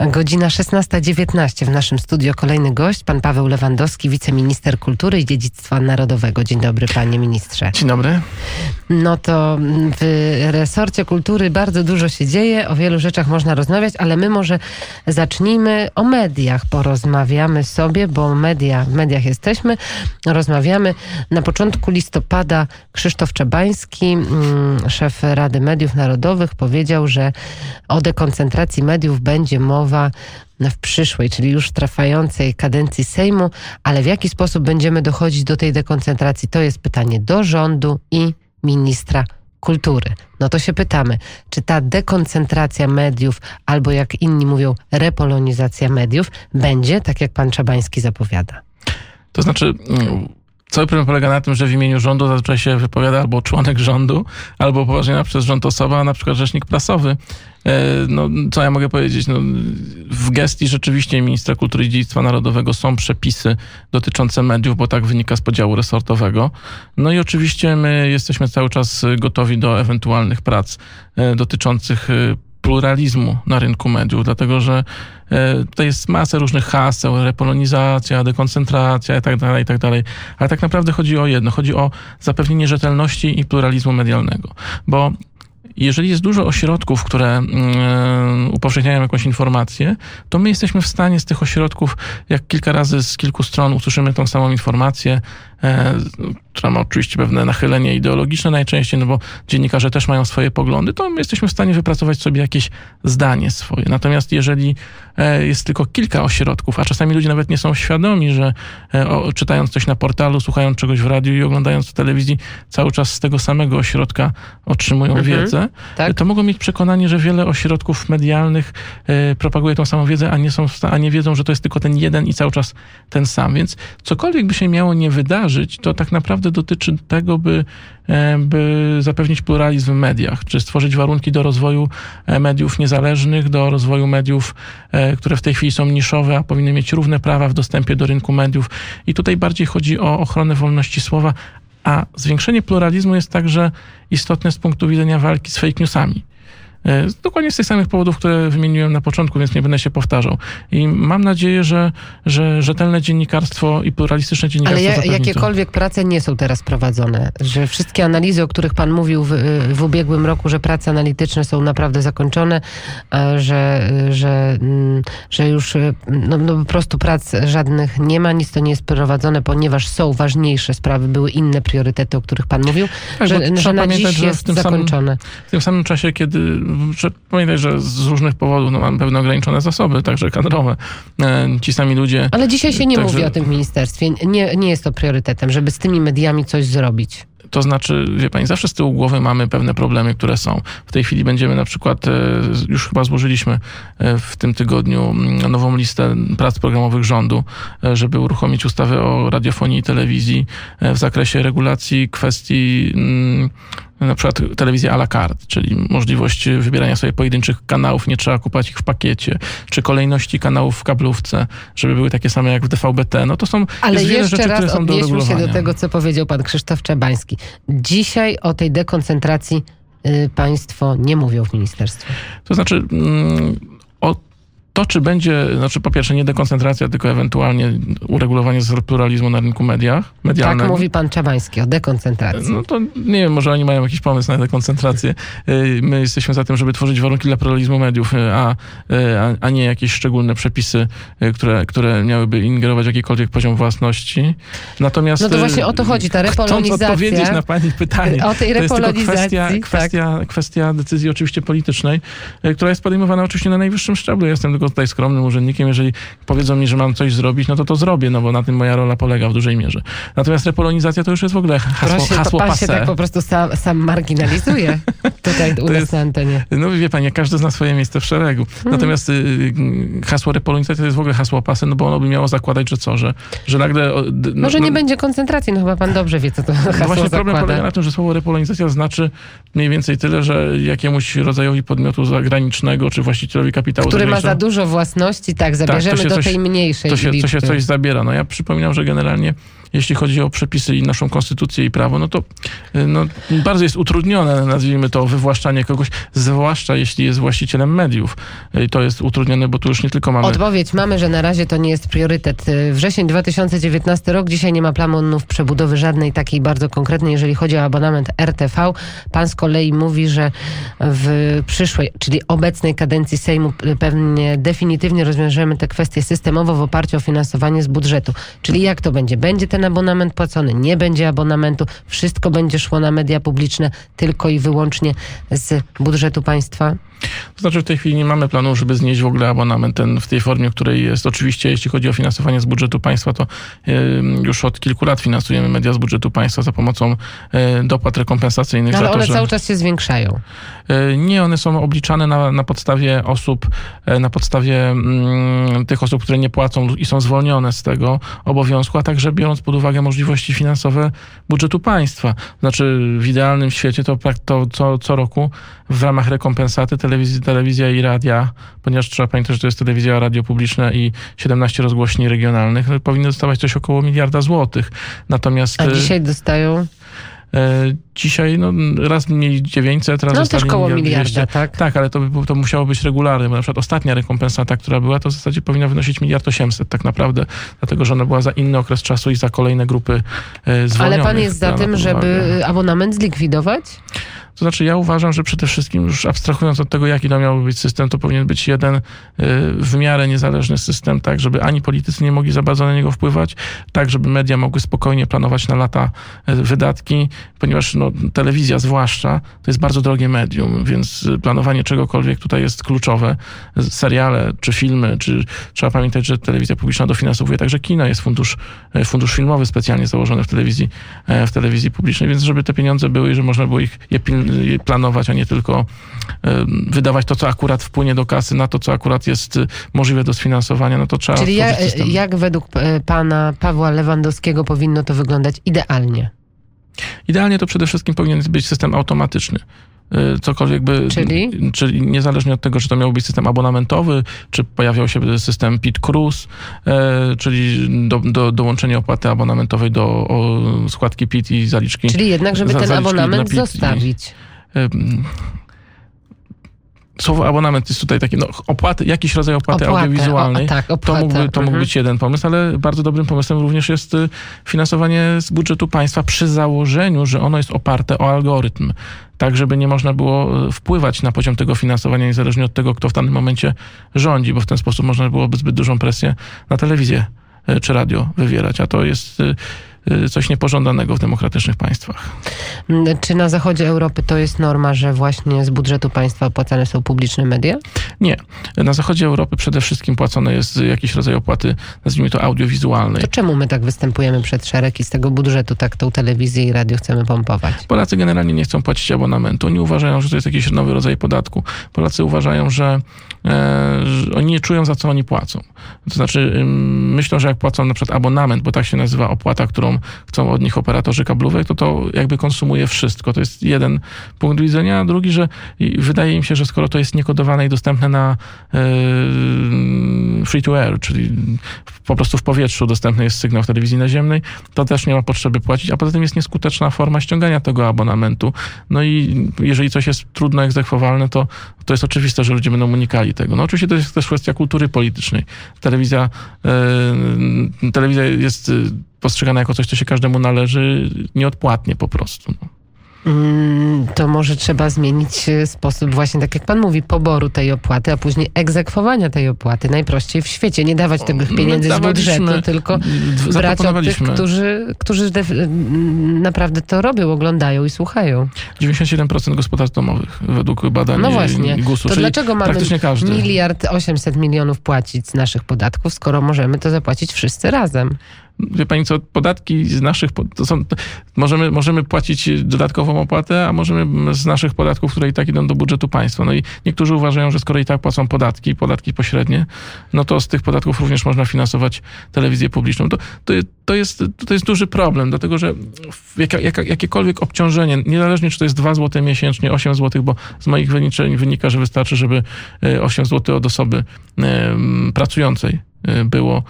Godzina 16:19. W naszym studio kolejny gość, pan Paweł Lewandowski, wiceminister kultury i dziedzictwa narodowego. Dzień dobry, panie ministrze. Dzień dobry. No to w resorcie kultury bardzo dużo się dzieje, o wielu rzeczach można rozmawiać, ale my może zacznijmy o mediach. Porozmawiamy sobie, bo w mediach jesteśmy. Rozmawiamy. Na początku listopada Krzysztof Czabański, szef Rady Mediów Narodowych, powiedział, że o dekoncentracji mediów będzie mowa w przyszłej, czyli już trwającej kadencji Sejmu, ale w jaki sposób będziemy dochodzić do tej dekoncentracji? To jest pytanie do rządu i ministra kultury. No to się pytamy, czy ta dekoncentracja mediów, albo jak inni mówią, repolonizacja mediów, będzie tak, jak pan Czabański zapowiada? To znaczy, cały problem polega na tym, że w imieniu rządu zazwyczaj się wypowiada albo członek rządu, albo upoważniona przez rząd osoba, na przykład rzecznik prasowy. No, co ja mogę powiedzieć? No, w gestii rzeczywiście ministra kultury i dziedzictwa narodowego są przepisy dotyczące mediów, bo tak wynika z podziału resortowego. No i oczywiście my jesteśmy cały czas gotowi do ewentualnych prac dotyczących pluralizmu na rynku mediów, dlatego że tutaj jest masę różnych haseł, repolonizacja, dekoncentracja i tak dalej, ale tak naprawdę chodzi o jedno, chodzi o zapewnienie rzetelności i pluralizmu medialnego, bo jeżeli jest dużo ośrodków, które upowszechniają jakąś informację, to my jesteśmy w stanie z tych ośrodków, jak kilka razy z kilku stron usłyszymy tą samą informację, która ma oczywiście pewne nachylenie ideologiczne najczęściej, no bo dziennikarze też mają swoje poglądy, to my jesteśmy w stanie wypracować sobie jakieś zdanie swoje. Natomiast jeżeli jest tylko kilka ośrodków, a czasami ludzie nawet nie są świadomi, że czytając coś na portalu, słuchając czegoś w radiu i oglądając w telewizji, cały czas z tego samego ośrodka otrzymują wiedzę, tak? To mogą mieć przekonanie, że wiele ośrodków medialnych propaguje tą samą wiedzę, a nie wiedzą, że to jest tylko ten jeden i cały czas ten sam. Więc cokolwiek by się miało nie wydarzyć, to tak naprawdę dotyczy tego, by zapewnić pluralizm w mediach, czy stworzyć warunki do rozwoju mediów niezależnych, do rozwoju mediów, które w tej chwili są niszowe, a powinny mieć równe prawa w dostępie do rynku mediów. I tutaj bardziej chodzi o ochronę wolności słowa, a zwiększenie pluralizmu jest także istotne z punktu widzenia walki z fake newsami. Dokładnie z tych samych powodów, które wymieniłem na początku, więc nie będę się powtarzał. I mam nadzieję, że rzetelne dziennikarstwo i pluralistyczne dziennikarstwo Ale jakiekolwiek prace nie są teraz prowadzone? Że wszystkie analizy, o których pan mówił w ubiegłym roku, że prace analityczne są naprawdę zakończone, że już po prostu prac żadnych nie ma, nic to nie jest prowadzone, ponieważ są ważniejsze sprawy, były inne priorytety, o których pan mówił, tak, że na dziś jest zakończone. W tym samym czasie, kiedy pamiętaj, że z różnych powodów mamy pewne ograniczone zasoby, także kadrowe. Ci sami ludzie... Ale dzisiaj się nie mówi o tym w ministerstwie. Nie jest to priorytetem, żeby z tymi mediami coś zrobić. To znaczy, wie pani, zawsze z tyłu głowy mamy pewne problemy, które są. W tej chwili będziemy na przykład, już chyba złożyliśmy w tym tygodniu nową listę prac programowych rządu, żeby uruchomić ustawę o radiofonii i telewizji w zakresie regulacji kwestii na przykład telewizji à la carte, czyli możliwość wybierania sobie pojedynczych kanałów, nie trzeba kupować ich w pakiecie, czy kolejności kanałów w kablówce, żeby były takie same jak w DVB-T. No to są Ale wiele rzeczy, które są do odnieśmy uregulowania. się do tego, co powiedział pan Krzysztof Czabański. Dzisiaj o tej dekoncentracji państwo nie mówią w ministerstwie. To znaczy, czy będzie, po pierwsze nie dekoncentracja, tylko ewentualnie uregulowanie pluralizmu na rynku medialnym. Tak mówi pan Czabański o dekoncentracji. No to nie wiem, może oni mają jakiś pomysł na dekoncentrację. My jesteśmy za tym, żeby tworzyć warunki dla pluralizmu mediów, a nie jakieś szczególne przepisy, które miałyby ingerować w jakikolwiek poziom własności. Natomiast no to właśnie o to chodzi, ta repolonizacja. Chcąc odpowiedzieć na pani pytanie, o tej repolonizacji, to jest tylko kwestia decyzji oczywiście politycznej, która jest podejmowana oczywiście na najwyższym szczeblu. Jestem tylko tutaj skromnym urzędnikiem, jeżeli powiedzą mi, że mam coś zrobić, no to zrobię, bo na tym moja rola polega w dużej mierze. Natomiast repolonizacja to już jest w ogóle hasło pan passé. się tak po prostu sam marginalizuje tutaj u nas na antenie. No wie pani, każdy zna swoje miejsce w szeregu. Natomiast hasło repolonizacja to jest w ogóle hasło passé, no bo ono by miało zakładać, że nagle... Może nie będzie koncentracji, no chyba pan dobrze wie, co to hasło właśnie zakłada. Problem polega na tym, że słowo repolonizacja znaczy mniej więcej tyle, że jakiemuś rodzajowi podmiotu zagranicznego, czy właścicielowi kapitału który ma zagranicznego, za dużo własności, zabierzemy do tej mniejszej liczby. To się coś zabiera. No ja przypominam, że generalnie jeśli chodzi o przepisy i naszą konstytucję i prawo, no to bardzo jest utrudnione, nazwijmy to, wywłaszczanie kogoś, zwłaszcza jeśli jest właścicielem mediów. I to jest utrudnione, bo tu już nie tylko mamy... Odpowiedź mamy, że na razie to nie jest priorytet. Wrzesień 2019 rok, dzisiaj nie ma planów przebudowy żadnej takiej bardzo konkretnej, jeżeli chodzi o abonament RTV. Pan z kolei mówi, że w przyszłej, czyli obecnej kadencji Sejmu pewnie definitywnie rozwiążemy te kwestie systemowo w oparciu o finansowanie z budżetu. Czyli jak to będzie? Będzie ten abonament płacony? Nie będzie abonamentu? Wszystko będzie szło na media publiczne tylko i wyłącznie z budżetu państwa? To znaczy w tej chwili nie mamy planu, żeby znieść w ogóle abonament ten w tej formie, w której jest. Oczywiście jeśli chodzi o finansowanie z budżetu państwa, to już od kilku lat finansujemy media z budżetu państwa za pomocą dopłat rekompensacyjnych. Ale za to, one że... cały czas się zwiększają. Nie, one są obliczane na podstawie osób, na podstawie tych osób, które nie płacą i są zwolnione z tego obowiązku, a także biorąc pod uwagę możliwości finansowe budżetu państwa. Znaczy w idealnym świecie to co roku w ramach rekompensaty telewizja i radia, ponieważ trzeba pamiętać, że to jest telewizja, radio publiczne i 17 rozgłośni regionalnych, powinny dostawać coś około 1 miliarda złotych. Natomiast... A dzisiaj dostają? Dzisiaj raz mieli 900, raz też koło miliarda, tak? Tak, ale to musiało być regularne, bo na przykład ostatnia rekompensata, która była, to w zasadzie powinna wynosić 1 800 000 tak naprawdę, dlatego że ona była za inny okres czasu i za kolejne grupy zwolnionych. Ale pan jest za tym, żeby abonament zlikwidować? To znaczy ja uważam, że przede wszystkim, już abstrahując od tego, jaki to miałby być system, to powinien być jeden w miarę niezależny system, tak, żeby ani politycy nie mogli za bardzo na niego wpływać, tak, żeby media mogły spokojnie planować na lata wydatki, ponieważ telewizja zwłaszcza to jest bardzo drogie medium, więc planowanie czegokolwiek tutaj jest kluczowe. Seriale, czy filmy, czy trzeba pamiętać, że telewizja publiczna dofinansowuje także kino, jest fundusz filmowy specjalnie założony w telewizji publicznej, więc żeby te pieniądze były i że można było je planować, a nie tylko wydawać to, co akurat wpłynie do kasy, na to, co akurat jest możliwe do sfinansowania, no to trzeba... Czyli jak według pana Pawła Lewandowskiego powinno to wyglądać idealnie? Idealnie to przede wszystkim powinien być system automatyczny. Cokolwiek by... Czyli niezależnie od tego, czy to miał być system abonamentowy, czy pojawiał się system PIT Cruise, czyli dołączenie opłaty abonamentowej do składki PIT i zaliczki. Czyli jednak, żeby ten abonament zostawić. Słowo abonament jest tutaj takie, opłaty, jakiś rodzaj opłaty audiowizualnej. To mógł być jeden pomysł, ale bardzo dobrym pomysłem również jest finansowanie z budżetu państwa przy założeniu, że ono jest oparte o algorytm. Tak, żeby nie można było wpływać na poziom tego finansowania niezależnie od tego, kto w danym momencie rządzi, bo w ten sposób można byłoby zbyt dużą presję na telewizję czy radio wywierać, a to jest coś niepożądanego w demokratycznych państwach. Czy na zachodzie Europy to jest norma, że właśnie z budżetu państwa opłacane są publiczne media? Nie. Na zachodzie Europy przede wszystkim płacone jest jakiś rodzaj opłaty, nazwijmy to audiowizualnej. To czemu my tak występujemy przed szereg i z tego budżetu tak tą telewizję i radio chcemy pompować? Polacy generalnie nie chcą płacić abonamentu. Oni uważają, że to jest jakiś nowy rodzaj podatku. Polacy uważają, że oni nie czują, za co oni płacą. To znaczy myślą, że jak płacą na przykład abonament, bo tak się nazywa opłata, którą chcą od nich operatorzy kablowych, to jakby konsumuje wszystko. To jest jeden punkt widzenia, a drugi, że wydaje im się, że skoro to jest niekodowane i dostępne na free to air, czyli po prostu w powietrzu dostępny jest sygnał w telewizji naziemnej, to też nie ma potrzeby płacić, a poza tym jest nieskuteczna forma ściągania tego abonamentu. No i jeżeli coś jest trudno egzekwowalne, to jest oczywiste, że ludzie będą unikali tego. No oczywiście to jest też kwestia kultury politycznej. Telewizja jest postrzegana jako coś, co się każdemu należy nieodpłatnie po prostu. To może trzeba zmienić sposób właśnie, tak jak pan mówi, poboru tej opłaty, a później egzekwowania tej opłaty. Najprościej w świecie. Nie dawać tych pieniędzy z budżetu, tylko brać od tych, którzy naprawdę to robią, oglądają i słuchają. 97% gospodarstw domowych według badań GUS-u. To dlaczego mamy 1 800 000 000 płacić z naszych podatków, skoro możemy to zapłacić wszyscy razem? Wie pani co, podatki z naszych, możemy płacić dodatkową opłatę, a możemy z naszych podatków, które i tak idą do budżetu państwa. No i niektórzy uważają, że skoro i tak płacą podatki pośrednie, no to z tych podatków również można finansować telewizję publiczną. To jest duży problem, dlatego że jakiekolwiek obciążenie, niezależnie czy to jest 2 zł miesięcznie, 8 zł, bo z moich wyliczeń wynika, że wystarczy, żeby 8 zł od osoby pracującej było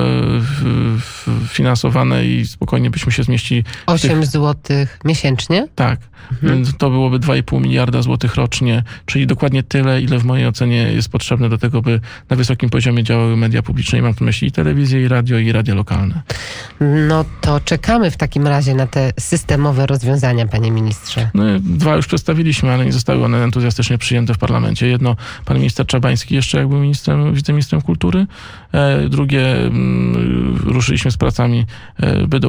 finansowane i spokojnie byśmy się zmieścili. 8 złotych miesięcznie? Tak. To byłoby 2,5 miliarda złotych rocznie, czyli dokładnie tyle, ile w mojej ocenie jest potrzebne do tego, by na wysokim poziomie działały media publiczne. I mam tu na myśli i telewizję, i radio lokalne. No to czekamy w takim razie na te systemowe rozwiązania, panie ministrze. No, 2 już przedstawiliśmy, ale nie zostały one entuzjastycznie przyjęte w parlamencie. Jedno, pan minister Czabański jeszcze jak był wiceministrem kultury. Drugie, ruszyliśmy z pracami, by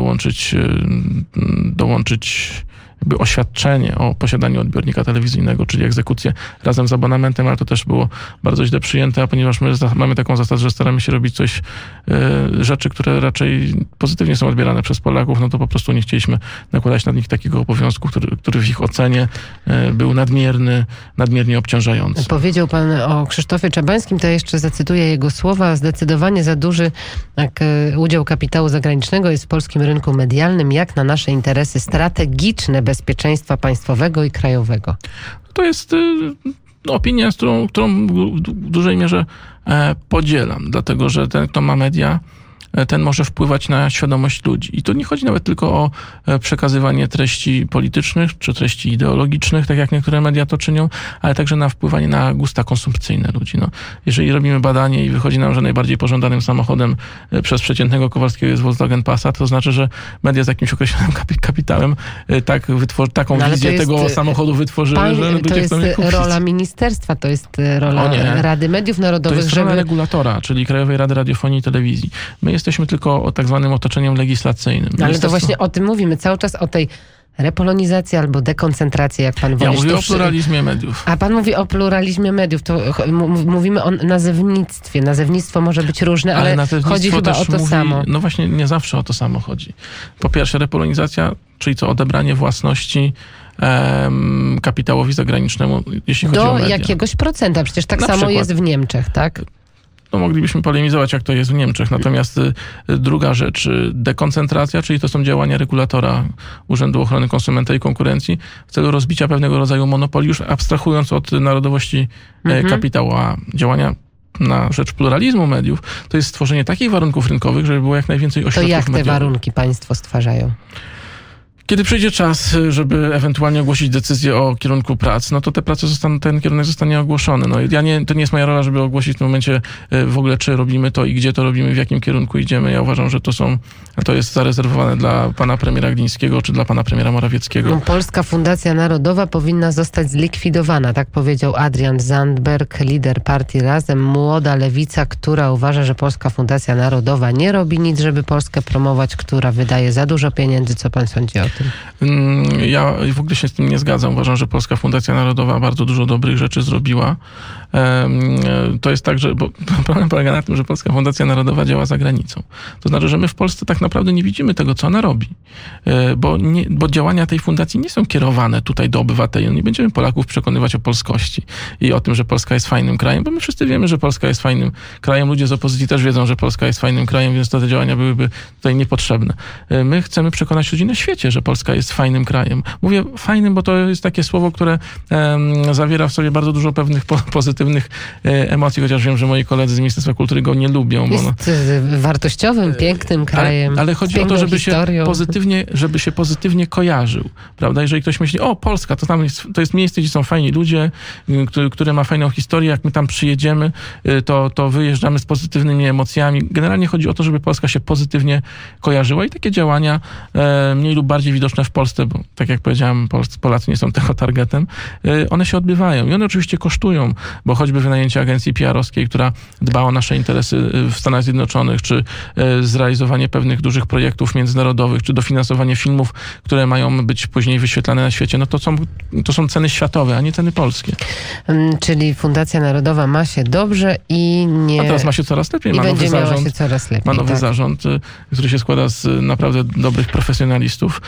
dołączyć jakby oświadczenie o posiadaniu odbiornika telewizyjnego, czyli egzekucję razem z abonamentem, ale to też było bardzo źle przyjęte, a ponieważ my mamy taką zasadę, że staramy się robić rzeczy, które raczej pozytywnie są odbierane przez Polaków, no to po prostu nie chcieliśmy nakładać na nich takiego obowiązku, który w ich ocenie był nadmiernie obciążający. Powiedział pan o Krzysztofie Czabańskim, to jeszcze zacytuję jego słowa. Zdecydowanie za duży udział kapitału zagranicznego jest w polskim rynku medialnym, jak na nasze interesy strategiczne bezpieczeństwa państwowego i krajowego. To jest opinia, którą w dużej mierze podzielam, dlatego że ten, kto ma media, ten może wpływać na świadomość ludzi. I to nie chodzi nawet tylko o przekazywanie treści politycznych czy treści ideologicznych, tak jak niektóre media to czynią, ale także na wpływanie na gusta konsumpcyjne ludzi. No, jeżeli robimy badanie i wychodzi nam, że najbardziej pożądanym samochodem przez przeciętnego Kowalskiego jest Volkswagen Passat, to znaczy, że media z jakimś określonym kapitałem taką wizję tego samochodu wytworzyły, że ludzie to jest chcą je kupić. rola ministerstwa, to jest rola Rady Mediów Narodowych. To jest rola regulatora, czyli Krajowej Rady Radiofonii i Telewizji. My jesteśmy tylko tak zwanym otoczeniem legislacyjnym. Ale to właśnie o tym mówimy. Cały czas o tej repolonizacji albo dekoncentracji, jak pan woli. Ja mówię o pluralizmie mediów. A pan mówi o pluralizmie mediów. To mówimy o nazewnictwie. Nazewnictwo może być różne, ale chodzi chyba o to samo. No właśnie, nie zawsze o to samo chodzi. Po pierwsze, repolonizacja, czyli co, odebranie własności kapitałowi zagranicznemu, jeśli chodzi o media. Do jakiegoś procenta. Przecież tak samo jest w Niemczech, tak? No moglibyśmy polemizować, jak to jest w Niemczech. Natomiast druga rzecz, dekoncentracja, czyli to są działania regulatora Urzędu Ochrony Konsumenta i Konkurencji w celu rozbicia pewnego rodzaju monopoli, już abstrahując od narodowości kapitału, a działania na rzecz pluralizmu mediów, to jest stworzenie takich warunków rynkowych, żeby było jak najwięcej ośrodków mediowych. To jak te mediowych. warunki państwo stwarzają? Kiedy przyjdzie czas, żeby ewentualnie ogłosić decyzję o kierunku prac, no to ten kierunek zostanie ogłoszony. No to nie jest moja rola, żeby ogłosić w tym momencie w ogóle, czy robimy to i gdzie to robimy, w jakim kierunku idziemy. Ja uważam, że to jest zarezerwowane dla pana premiera Glińskiego, czy dla pana premiera Morawieckiego. Polska Fundacja Narodowa powinna zostać zlikwidowana, tak powiedział Adrian Zandberg, lider partii Razem, młoda lewica, która uważa, że Polska Fundacja Narodowa nie robi nic, żeby Polskę promować, która wydaje za dużo pieniędzy. Co pan sądzi o tym? Ja w ogóle się z tym nie zgadzam. Uważam, że Polska Fundacja Narodowa bardzo dużo dobrych rzeczy zrobiła. To jest tak, że problem polega na tym, że Polska Fundacja Narodowa działa za granicą. To znaczy, że my w Polsce tak naprawdę nie widzimy tego, co ona robi. Bo działania tej fundacji nie są kierowane tutaj do obywateli. No nie będziemy Polaków przekonywać o polskości i o tym, że Polska jest fajnym krajem, bo my wszyscy wiemy, że Polska jest fajnym krajem. Ludzie z opozycji też wiedzą, że Polska jest fajnym krajem, więc te działania byłyby tutaj niepotrzebne. My chcemy przekonać ludzi na świecie, że Polska jest fajnym krajem. Mówię fajnym, bo to jest takie słowo, które zawiera w sobie bardzo dużo pewnych pozytywnych emocji, chociaż wiem, że moi koledzy z Ministerstwa Kultury go nie lubią. Jest wartościowym, pięknym krajem. Ale chodzi o to, żeby się pozytywnie kojarzył. Prawda? Jeżeli ktoś myśli, o Polska, to jest miejsce, gdzie są fajni ludzie, które ma fajną historię, jak my tam przyjedziemy, to wyjeżdżamy z pozytywnymi emocjami. Generalnie chodzi o to, żeby Polska się pozytywnie kojarzyła i takie działania mniej lub bardziej widoczne w Polsce, bo tak jak powiedziałem, Polacy nie są tego targetem, one się odbywają i one oczywiście kosztują, bo choćby wynajęcie agencji PR-owskiej, która dba o nasze interesy w Stanach Zjednoczonych, czy zrealizowanie pewnych dużych projektów międzynarodowych, czy dofinansowanie filmów, które mają być później wyświetlane na świecie, no to są ceny światowe, a nie ceny polskie. Czyli Fundacja Narodowa ma się dobrze i nie... A teraz ma się coraz lepiej. Ma się coraz lepiej. Ma nowy zarząd, który się składa z naprawdę dobrych profesjonalistów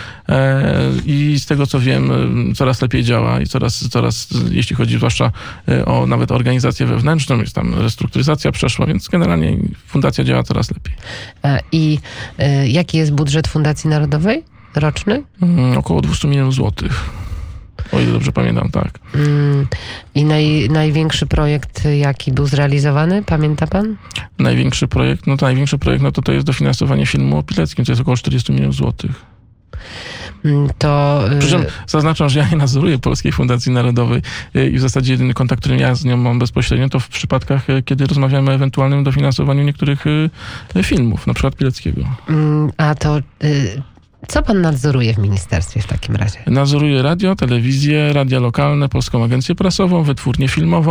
i z tego, co wiem, coraz lepiej działa i coraz jeśli chodzi zwłaszcza o nawet organizację wewnętrzną, jest tam restrukturyzacja przeszła, więc generalnie fundacja działa coraz lepiej. I jaki jest budżet Fundacji Narodowej roczny? Około 200 milionów złotych. O ile dobrze pamiętam, tak. I największy projekt, jaki był zrealizowany, pamięta pan? Największy projekt, to jest dofinansowanie filmu o Pileckim, to jest około 40 milionów złotych. Przy czym zaznaczam, że ja nie nadzoruję Polskiej Fundacji Narodowej i w zasadzie jedyny kontakt, który ja z nią mam bezpośrednio, to w przypadkach, kiedy rozmawiamy o ewentualnym dofinansowaniu niektórych filmów, na przykład Pileckiego. A to co pan nadzoruje w ministerstwie w takim razie? Nadzoruję radio, telewizję, radia lokalne, Polską Agencję Prasową, wytwórnię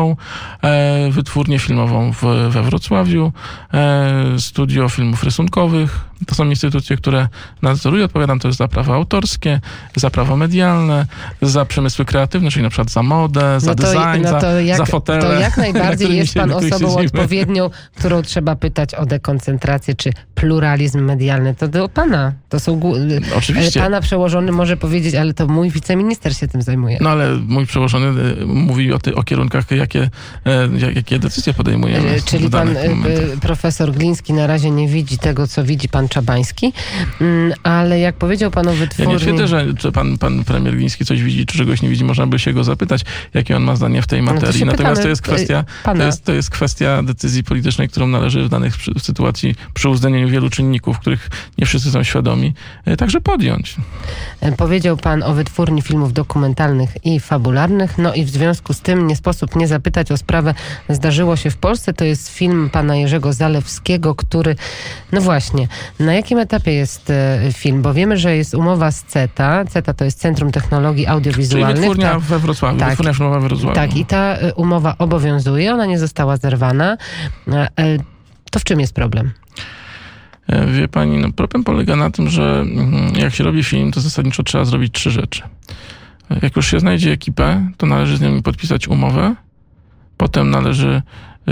filmową we Wrocławiu, studio filmów rysunkowych. To są instytucje, które nadzoruję. Odpowiadam też za prawa autorskie, za prawo medialne, za przemysły kreatywne, czyli na przykład za modę, za design, za fotele. To jak najbardziej jest pan osobą odpowiednią, którą trzeba pytać o dekoncentrację czy pluralizm medialny. To do pana. To są oczywiście. Pana przełożony może powiedzieć, ale to mój wiceminister się tym zajmuje. No ale mój przełożony mówi o kierunkach, jakie decyzje podejmujemy. Czyli pan profesor Gliński na razie nie widzi tego, co widzi pan Czabański, ale jak powiedział pan o wytwórni... Ja nie twierdzę, że pan premier Gliński coś widzi, czy czegoś nie widzi. Można by się go zapytać, jakie on ma zdanie w tej materii. Natomiast to jest kwestia decyzji politycznej, którą należy w danych sytuacji przy uwzględnieniu wielu czynników, których nie wszyscy są świadomi, także podjąć. Powiedział pan o wytwórni filmów dokumentalnych i fabularnych, no i w związku z tym nie sposób nie zapytać o sprawę Zdarzyło się w Polsce. To jest film pana Jerzego Zalewskiego, który, no właśnie, na jakim etapie jest film? Bo wiemy, że jest umowa z CETA. CETA to jest Centrum Technologii Audiowizualnych. Czyli wytwórnia we Wrocławiu, tak, wytwórnia filmowa we Wrocławiu. Tak, i ta umowa obowiązuje, ona nie została zerwana. To w czym jest problem? Wie pani, problem polega na tym, że jak się robi film, to zasadniczo trzeba zrobić 3 rzeczy. Jak już się znajdzie ekipę, to należy z nimi podpisać umowę, potem należy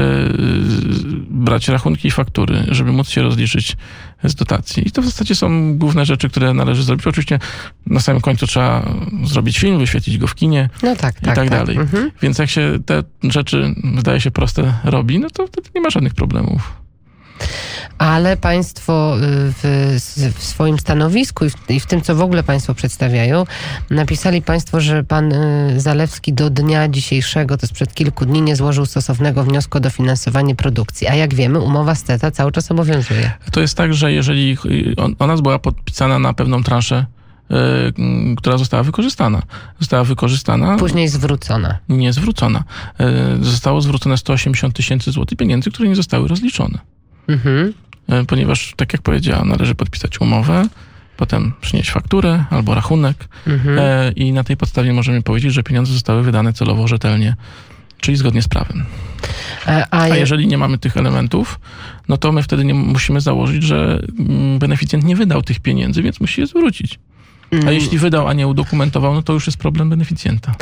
brać rachunki i faktury, żeby móc się rozliczyć z dotacji. I to w zasadzie są główne rzeczy, które należy zrobić. Oczywiście na samym końcu trzeba zrobić film, wyświetlić go w kinie i tak dalej. Mhm. Więc jak się te rzeczy, wydaje się, proste robi, no to wtedy nie ma żadnych problemów. Ale państwo w swoim stanowisku i w tym, co w ogóle państwo przedstawiają, napisali państwo, że pan Zalewski do dnia dzisiejszego, to sprzed kilku dni, nie złożył stosownego wniosku o dofinansowanie produkcji. A jak wiemy, umowa z CETA cały czas obowiązuje. To jest tak, że jeżeli ona była podpisana na pewną transzę, która została wykorzystana. Później zwrócona. Nie zwrócona. Zostało zwrócone 180 000 złotych pieniędzy, które nie zostały rozliczone. Mhm. Ponieważ, tak jak powiedziałam, należy podpisać umowę, potem przynieść fakturę albo rachunek i na tej podstawie możemy powiedzieć, że pieniądze zostały wydane celowo, rzetelnie, czyli zgodnie z prawem. A jeżeli nie mamy tych elementów, no to my wtedy nie musimy założyć, że beneficjent nie wydał tych pieniędzy, więc musi je zwrócić. A jeśli wydał, a nie udokumentował, no to już jest problem beneficjenta.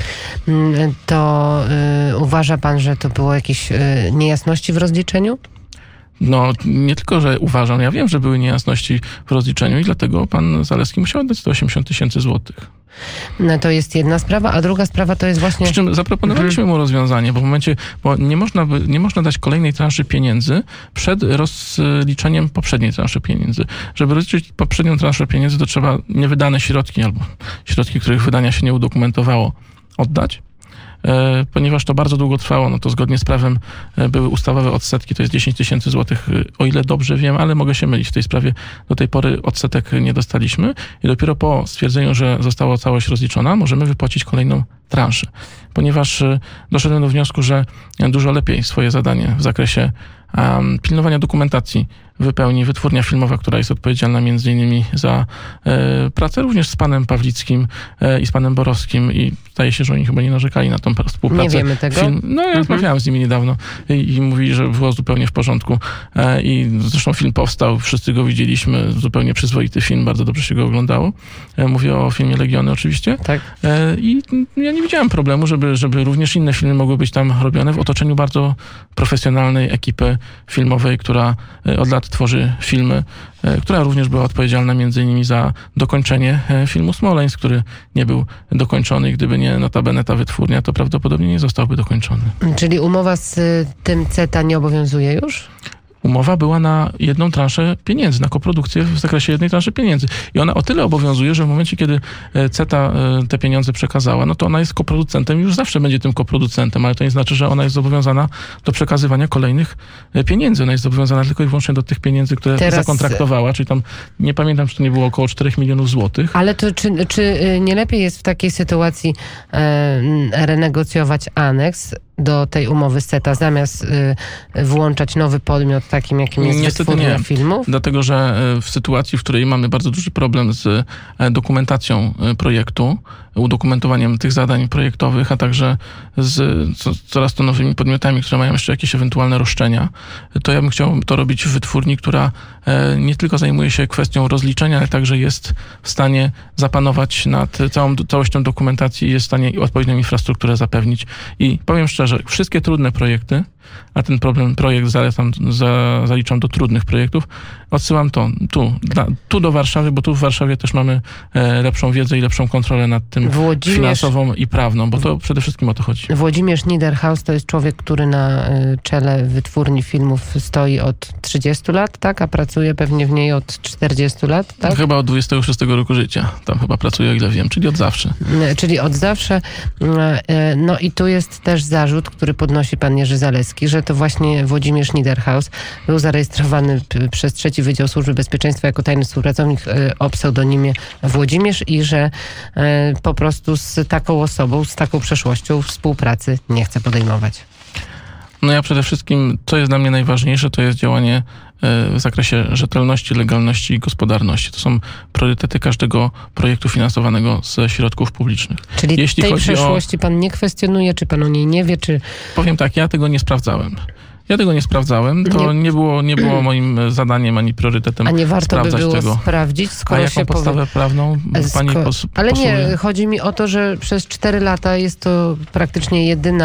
To uważa pan, że to było jakieś niejasności w rozliczeniu? No, nie tylko, że uważam, ja wiem, że były niejasności w rozliczeniu i dlatego pan Zalewski musiał oddać 180 000 złotych. No to jest jedna sprawa, a druga sprawa to jest właśnie... Przy czym zaproponowaliśmy mu rozwiązanie, bo nie można dać kolejnej transzy pieniędzy przed rozliczeniem poprzedniej transzy pieniędzy. Żeby rozliczyć poprzednią transzę pieniędzy, to trzeba niewydane środki albo środki, których wydania się nie udokumentowało, oddać. Ponieważ to bardzo długo trwało, no to zgodnie z prawem były ustawowe odsetki, to jest 10 000 złotych, o ile dobrze wiem, ale mogę się mylić w tej sprawie. Do tej pory odsetek nie dostaliśmy i dopiero po stwierdzeniu, że została całość rozliczona, możemy wypłacić kolejną transzę. Ponieważ doszedłem do wniosku, że dużo lepiej swoje zadanie w zakresie pilnowania dokumentacji wypełni wytwórnia filmowa, która jest odpowiedzialna między innymi za pracę również z panem Pawlickim i z panem Borowskim i zdaje się, że oni chyba nie narzekali na tą współpracę. Nie wiemy tego. Ja rozmawiałem z nimi niedawno i mówili, że było zupełnie w porządku i zresztą film powstał, wszyscy go widzieliśmy, zupełnie przyzwoity film, bardzo dobrze się go oglądało. Mówię o filmie Legiony oczywiście. Tak. I ja nie widziałem problemu, żeby również inne filmy mogły być tam robione w otoczeniu bardzo profesjonalnej ekipy filmowej, która od lat tworzy filmy, która również była odpowiedzialna między innymi za dokończenie filmu Smoleńsk, który nie był dokończony i gdyby nie notabene ta wytwórnia, to prawdopodobnie nie zostałby dokończony. Czyli umowa z tym CETA nie obowiązuje już? umowa była na jedną transzę pieniędzy, na koprodukcję w zakresie jednej transzy pieniędzy. I ona o tyle obowiązuje, że w momencie, kiedy CETA te pieniądze przekazała, no to ona jest koproducentem i już zawsze będzie tym koproducentem, ale to nie znaczy, że ona jest zobowiązana do przekazywania kolejnych pieniędzy. Ona jest zobowiązana tylko i wyłącznie do tych pieniędzy, które zakontraktowała, czyli tam, nie pamiętam, czy to nie było około 4 milionów złotych. Ale to czy nie lepiej jest w takiej sytuacji renegocjować aneks do tej umowy CETA, zamiast włączać nowy podmiot takim, jakim jest wytwórnia filmów? Dlatego, że w sytuacji, w której mamy bardzo duży problem z dokumentacją projektu, udokumentowaniem tych zadań projektowych, a także z coraz to nowymi podmiotami, które mają jeszcze jakieś ewentualne roszczenia, to ja bym chciał to robić w wytwórni, która nie tylko zajmuje się kwestią rozliczenia, ale także jest w stanie zapanować nad całością dokumentacji i jest w stanie odpowiednią infrastrukturę zapewnić. I powiem szczerze, wszystkie trudne projekty, a ten projekt zaliczam do trudnych projektów, odsyłam tu do Warszawy, bo tu w Warszawie też mamy lepszą wiedzę i lepszą kontrolę nad tym finansową i prawną, bo to przede wszystkim o to chodzi. Włodzimierz Niederhaus to jest człowiek, który na czele wytwórni filmów stoi od 30 lat, tak? A pracuje pewnie w niej od 40 lat, tak? Chyba od 26 roku życia. Tam chyba pracuje, o ile wiem, czyli od zawsze. Czyli od zawsze. No i tu jest też zarzut, który podnosi pan Jerzy Zaleski, że to właśnie Włodzimierz Niederhaus był zarejestrowany przez III Wydział Służby Bezpieczeństwa jako tajny współpracownik o pseudonimie Włodzimierz i że po prostu z taką osobą, z taką przeszłością współpracy nie chce podejmować. No ja przede wszystkim, co jest dla mnie najważniejsze, to jest działanie w zakresie rzetelności, legalności i gospodarności. To są priorytety każdego projektu finansowanego ze środków publicznych. Czyli jeśli tej przeszłości pan nie kwestionuje, czy pan o niej nie wie, czy... Powiem tak, ja tego nie sprawdzałem. To nie było moim zadaniem ani priorytetem. A nie warto by było tego sprawdzić, skoro a jaką podstawę prawną pani posłuje? Ale nie, chodzi mi o to, że przez 4 lata jest to praktycznie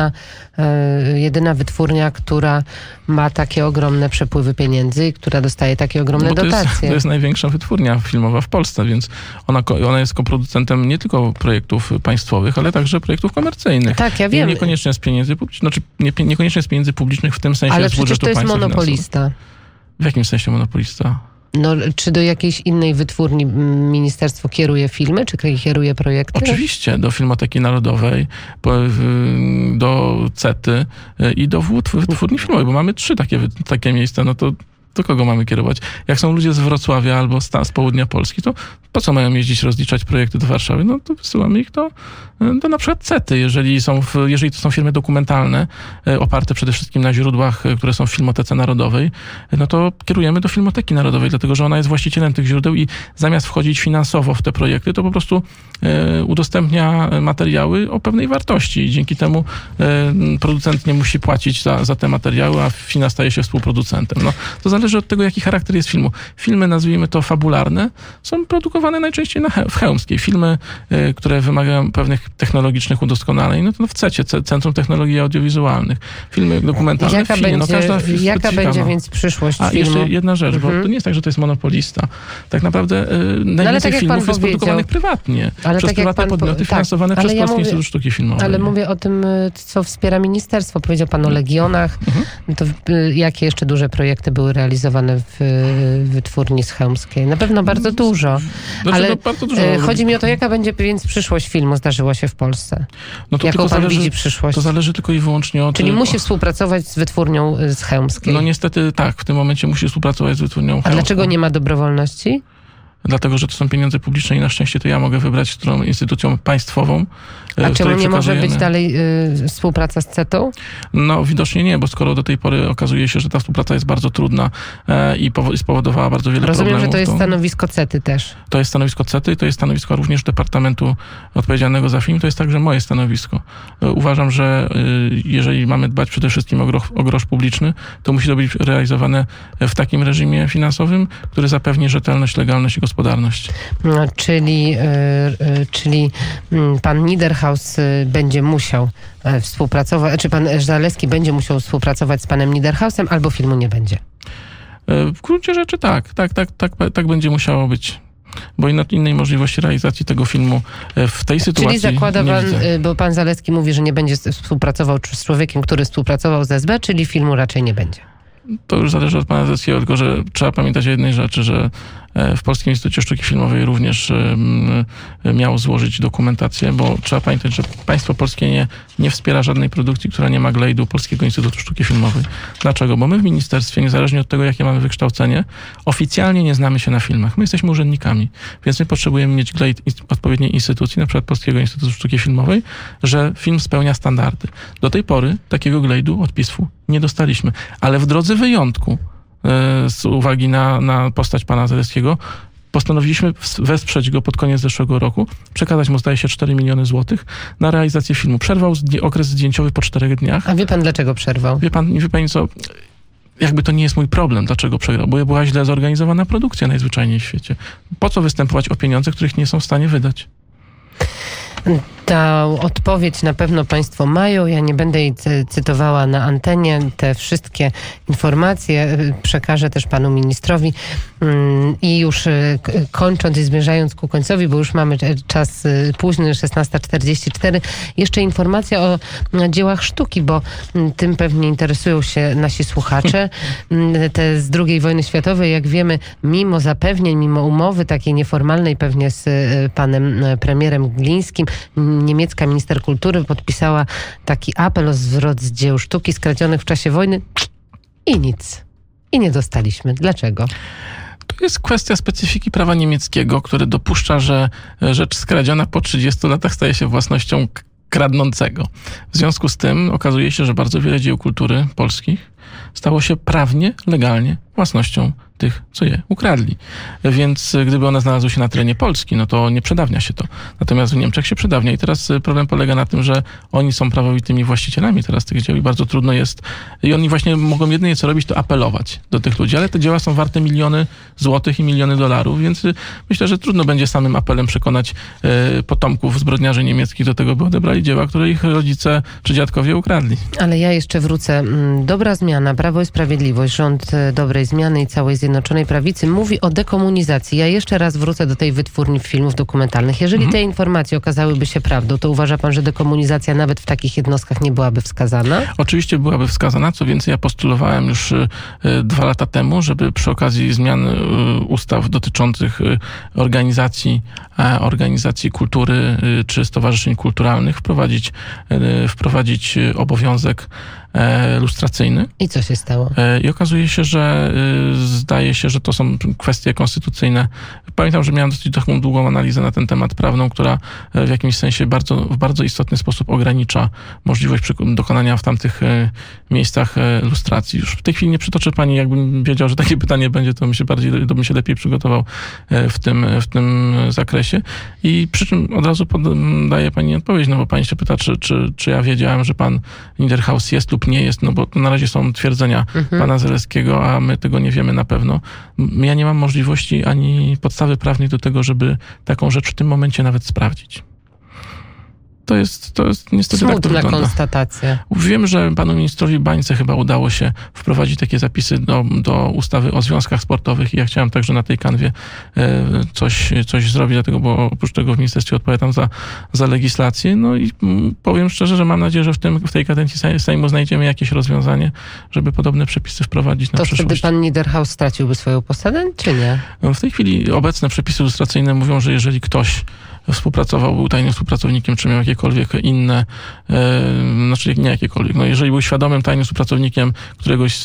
jedyna wytwórnia, która ma takie ogromne przepływy pieniędzy i która dostaje takie ogromne dotacje. To jest największa wytwórnia filmowa w Polsce, więc ona jest koproducentem nie tylko projektów państwowych, ale także projektów komercyjnych. Tak, ja wiem. I niekoniecznie z pieniędzy publicznych, niekoniecznie z pieniędzy publicznych w tym sensie ale z budżetu państwa. Ale przecież to jest monopolista. W jakim sensie monopolista? No, czy do jakiejś innej wytwórni ministerstwo kieruje filmy, czy kieruje projekty? Oczywiście, do Filmoteki Narodowej, do CETY i do wytwórni filmowej, bo mamy 3 takie miejsca, no to do kogo mamy kierować? Jak są ludzie z Wrocławia albo z południa Polski, to po co mają jeździć, rozliczać projekty do Warszawy? No to wysyłamy ich do na przykład CETY, jeżeli to są firmy dokumentalne, oparte przede wszystkim na źródłach, które są w Filmotece Narodowej, no to kierujemy do Filmoteki Narodowej, dlatego że ona jest właścicielem tych źródeł i zamiast wchodzić finansowo w te projekty, to po prostu udostępnia materiały o pewnej wartości i dzięki temu producent nie musi płacić za te materiały, a FINA staje się współproducentem. No, to zależy od tego, jaki charakter jest filmu. Filmy, nazwijmy to fabularne, są produkowane najczęściej w Chełmskiej. Filmy, które wymagają pewnych technologicznych udoskonaleń, no to w CECie, Centrum Technologii Audiowizualnych. Filmy dokumentalne jaka będzie więc przyszłość filmu? Jeszcze jedna rzecz, bo to nie jest tak, że to jest monopolista. Tak naprawdę najwięcej filmów jest produkowanych prywatnie. Przez prywatne podmioty finansowane przez Polski Instytut Sztuki Filmowej. Ale mówię o tym, co wspiera ministerstwo. Powiedział pan o Legionach. To jakie jeszcze duże projekty były realizowane w wytwórni z Chełmskiej? Na pewno bardzo dużo. Ale bardzo dużo. Chodzi mi o to, jaka będzie więc przyszłość filmu zdarzyło się w Polsce. No to jaką pan widzi przyszłość? To zależy tylko i wyłącznie od... Czyli musi współpracować z wytwórnią z Chełmskiej. No niestety tak, w tym momencie musi współpracować z wytwórnią Chełmską. A dlaczego nie ma dobrowolności? Dlatego, że to są pieniądze publiczne i na szczęście to ja mogę wybrać, którą instytucją państwową. A czemu nie może być dalej współpraca z CETą? No widocznie nie, bo skoro do tej pory okazuje się, że ta współpraca jest bardzo trudna i spowodowała bardzo wiele problemów. Rozumiem, że to jest stanowisko CETY też. To jest stanowisko CETY i to jest stanowisko również Departamentu Odpowiedzialnego za Film. To jest także moje stanowisko. Uważam, że jeżeli mamy dbać przede wszystkim o grosz publiczny, to musi to być realizowane w takim reżimie finansowym, który zapewni rzetelność, legalność i gospodarność. No, czyli pan Niederhaus będzie musiał współpracować, czy pan Zaleski będzie musiał współpracować z panem Niederhausem, albo filmu nie będzie? W gruncie rzeczy tak będzie musiało być. Bo innej możliwości realizacji tego filmu w tej sytuacji czyli zakłada pan, widzę. Bo pan Zaleski mówi, że nie będzie współpracował z człowiekiem, który współpracował z SB, czyli filmu raczej nie będzie. To już zależy od pana Zalewskiego, tylko że trzeba pamiętać o jednej rzeczy, że w Polskim Instytucie Sztuki Filmowej również miał złożyć dokumentację, bo trzeba pamiętać, że państwo polskie nie wspiera żadnej produkcji, która nie ma glejdu Polskiego Instytutu Sztuki Filmowej. Dlaczego? Bo my w ministerstwie, niezależnie od tego, jakie mamy wykształcenie, oficjalnie nie znamy się na filmach. My jesteśmy urzędnikami, więc my potrzebujemy mieć glejd odpowiedniej instytucji, na przykład Polskiego Instytutu Sztuki Filmowej, że film spełnia standardy. Do tej pory takiego glejdu od PISF-u nie dostaliśmy, ale w drodze wyjątku, z uwagi na postać pana Zalewskiego, postanowiliśmy wesprzeć go pod koniec zeszłego roku, przekazać mu, zdaje się, 4 miliony złotych na realizację filmu. Przerwał okres zdjęciowy po 4 dniach. A wie pan, dlaczego przerwał? Wie pani co, jakby to nie jest mój problem, dlaczego przegrał, bo była źle zorganizowana produkcja najzwyczajniej w świecie. Po co występować o pieniądze, których nie są w stanie wydać? Ta odpowiedź na pewno państwo mają. Ja nie będę jej cytowała na antenie. Te wszystkie informacje przekażę też panu ministrowi. I już kończąc i zmierzając ku końcowi, bo już mamy czas późny, 16:44. Jeszcze informacja o dziełach sztuki, bo tym pewnie interesują się nasi słuchacze. Te z II wojny światowej, jak wiemy, mimo zapewnień, mimo umowy takiej nieformalnej pewnie z panem premierem Glińskim, niemiecka minister kultury podpisała taki apel o zwrot z dzieł sztuki skradzionych w czasie wojny i nic. I nie dostaliśmy. Dlaczego? To jest kwestia specyfiki prawa niemieckiego, które dopuszcza, że rzecz skradziona po 30 latach staje się własnością kradnącego. W związku z tym okazuje się, że bardzo wiele dzieł kultury polskich stało się prawnie, legalnie własnością tych, co je ukradli. Więc gdyby one znalazły się na terenie Polski, no to nie przedawnia się to. Natomiast w Niemczech się przedawnia i teraz problem polega na tym, że oni są prawowitymi właścicielami teraz tych dzieł i bardzo trudno jest, i oni właśnie mogą jedynie co robić, to apelować do tych ludzi, ale te dzieła są warte miliony złotych i miliony dolarów, więc myślę, że trudno będzie samym apelem przekonać potomków zbrodniarzy niemieckich do tego, by odebrali dzieła, które ich rodzice czy dziadkowie ukradli. Ale ja jeszcze wrócę. Dobra zmiana, Prawo i Sprawiedliwość, rząd dobrej zmiany i całej Zjednoczonej Prawicy mówi o dekomunizacji. Ja jeszcze raz wrócę do tej wytwórni filmów dokumentalnych. Jeżeli te informacje okazałyby się prawdą, to uważa pan, że dekomunizacja nawet w takich jednostkach nie byłaby wskazana? Oczywiście byłaby wskazana. Co więcej, ja postulowałem już 2 lata temu, żeby przy okazji zmian ustaw dotyczących organizacji kultury czy stowarzyszeń kulturalnych wprowadzić obowiązek lustracyjny. I co się stało? I okazuje się, że zdaje się, że to są kwestie konstytucyjne. Pamiętam, że miałem dosyć taką długą analizę na ten temat prawną, która w jakimś sensie w bardzo istotny sposób ogranicza możliwość dokonania w tamtych miejscach lustracji. Już w tej chwili nie przytoczę pani, jakbym wiedział, że takie pytanie będzie, to bym się lepiej przygotował w tym zakresie. I przy czym od razu daję pani odpowiedź, no bo pani się pyta, czy ja wiedziałem, że pan Niederhaus jest lub nie jest, no bo to na razie są twierdzenia pana Zalewskiego, a my tego nie wiemy na pewno. Ja nie mam możliwości ani podstawy prawnej do tego, żeby taką rzecz w tym momencie nawet sprawdzić. To jest niestety tak to wygląda. Smutna konstatacja. Wiem, że panu ministrowi Bańce chyba udało się wprowadzić takie zapisy do ustawy o związkach sportowych i ja chciałem także na tej kanwie coś zrobić, dlatego, bo oprócz tego w ministerstwie odpowiadam za legislację. No i powiem szczerze, że mam nadzieję, że w tej kadencji Sejmu znajdziemy jakieś rozwiązanie, żeby podobne przepisy wprowadzić na przyszłość. To wtedy pan Niederhaus straciłby swoją posadę, czy nie? W tej chwili obecne przepisy lustracyjne mówią, że jeżeli ktoś współpracował, był tajnym współpracownikiem, czy miał jakiekolwiek inne, znaczy nie jakiekolwiek, no jeżeli był świadomym tajnym współpracownikiem którejś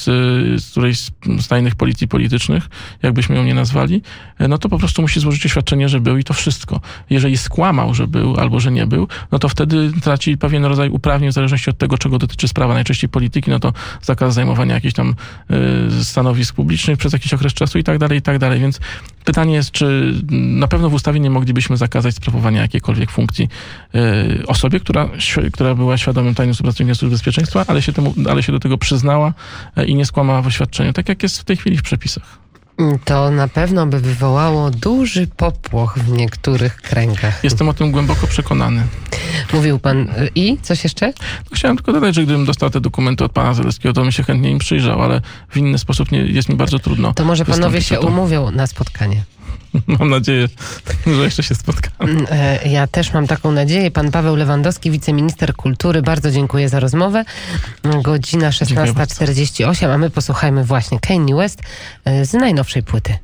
z tajnych policji politycznych, jakbyśmy ją nie nazwali, no to po prostu musi złożyć oświadczenie, że był i to wszystko. Jeżeli skłamał, że był albo że nie był, no to wtedy traci pewien rodzaj uprawnień w zależności od tego, czego dotyczy sprawa, najczęściej polityki, no to zakaz zajmowania jakichś tam stanowisk publicznych przez jakiś okres czasu i tak dalej, więc pytanie jest, czy na pewno w ustawie nie moglibyśmy zakazać sprawowania jakiejkolwiek funkcji osobie, która była świadomym tajnym współpracownikiem Służby Bezpieczeństwa, ale się do tego przyznała i nie skłamała w oświadczeniu, tak jak jest w tej chwili w przepisach. To na pewno by wywołało duży popłoch w niektórych kręgach. Jestem o tym głęboko przekonany. Mówił pan i coś jeszcze? Chciałem tylko dodać, że gdybym dostał te dokumenty od pana Zalewskiego, to bym się chętnie im przyjrzał, ale w inny sposób jest mi bardzo trudno. To może panowie się umówią na spotkanie. Mam nadzieję, że jeszcze się spotkamy. Ja też mam taką nadzieję. Pan Paweł Lewandowski, wiceminister kultury, bardzo dziękuję za rozmowę. Godzina 16:48, a my posłuchajmy właśnie Kanye West z najnowszej płyty.